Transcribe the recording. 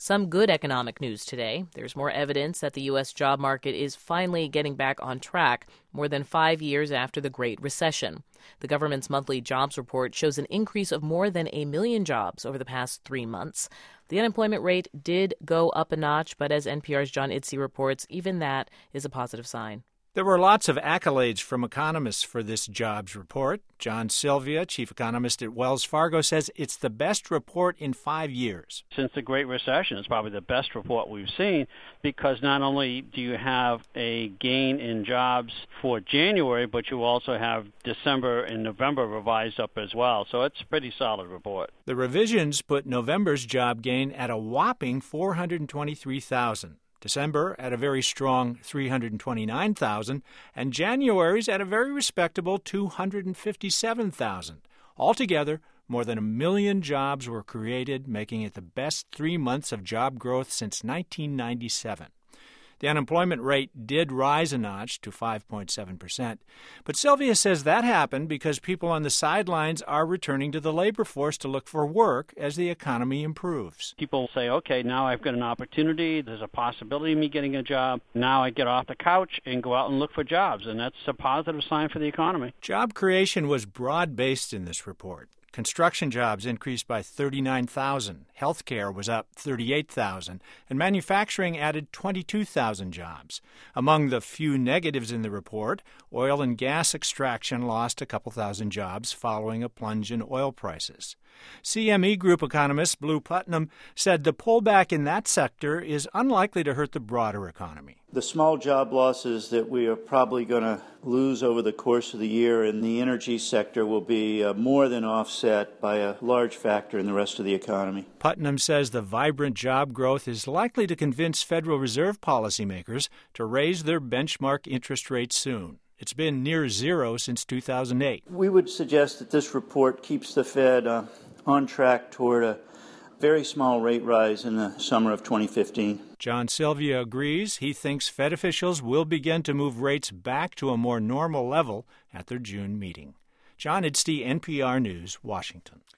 Some good economic news today. There's more evidence that the U.S. job market is finally getting back on track more than 5 years after the Great Recession. The government's monthly jobs report shows an increase of more than 1 million jobs over the past 3 months. The unemployment rate did go up a notch, but as NPR's John Idse reports, even that is a positive sign. There were lots of accolades from economists for this jobs report. John Sylvia, chief economist at Wells Fargo, says it's the best report in 5 years. Since the Great Recession, it's probably the best report we've seen because not only do you have a gain in jobs for January, but you also have December and November revised up as well. So it's a pretty solid report. The revisions put November's job gain at a whopping 423,000. December at a very strong 329,000, and January's at a very respectable 257,000. Altogether, more than 1 million jobs were created, making it the best 3 months of job growth since 1997. The unemployment rate did rise a notch to 5.7%, but Sylvia says that happened because people on the sidelines are returning to the labor force to look for work as the economy improves. People say, okay, now I've got an opportunity, there's a possibility of me getting a job, now I get off the couch and go out and look for jobs, and that's a positive sign for the economy. Job creation was broad-based in this report. Construction jobs increased by 39,000, healthcare was up 38,000, and manufacturing added 22,000 jobs. Among the few negatives in the report, oil and gas extraction lost a couple thousand jobs following a plunge in oil prices. CME Group economist Blue Putnam said the pullback in that sector is unlikely to hurt the broader economy. The small job losses that we are probably going to lose over the course of the year in the energy sector will be more than offset by a large factor in the rest of the economy. Putnam says the vibrant job growth is likely to convince Federal Reserve policymakers to raise their benchmark interest rates soon. It's been near zero since 2008. We would suggest that this report keeps the Fed on track toward a very small rate rise in the summer of 2015. John Sylvia agrees. He thinks Fed officials will begin to move rates back to a more normal level at their June meeting. John Idse, NPR News, Washington.